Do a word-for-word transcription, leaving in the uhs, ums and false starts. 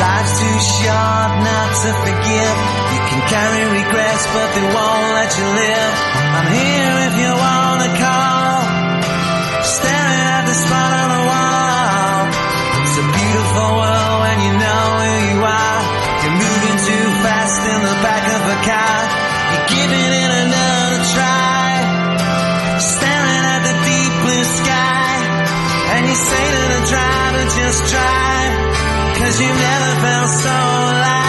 Life's too short not to forgive. You can carry regrets but they won't let you live. I'm here if you wanna call, staring at the spot on the wall. It's a beautiful world when you know who you are. You're moving too fast in the back of a car. You're giving it another try, staring at the deep blue sky. And you say to the driver, just drive, 'cause you never felt so alive.